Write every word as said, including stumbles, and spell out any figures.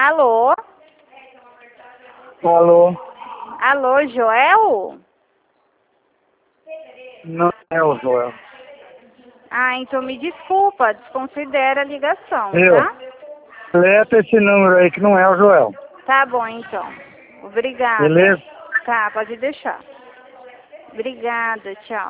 Alô? Alô? Alô, Joel? Não é o Joel. Ah, então me desculpa, desconsidera a ligação, Eu? tá? Seleta esse número aí que não é o Joel. Tá bom, então. Obrigada. Beleza? Tá, pode deixar. Obrigada, tchau.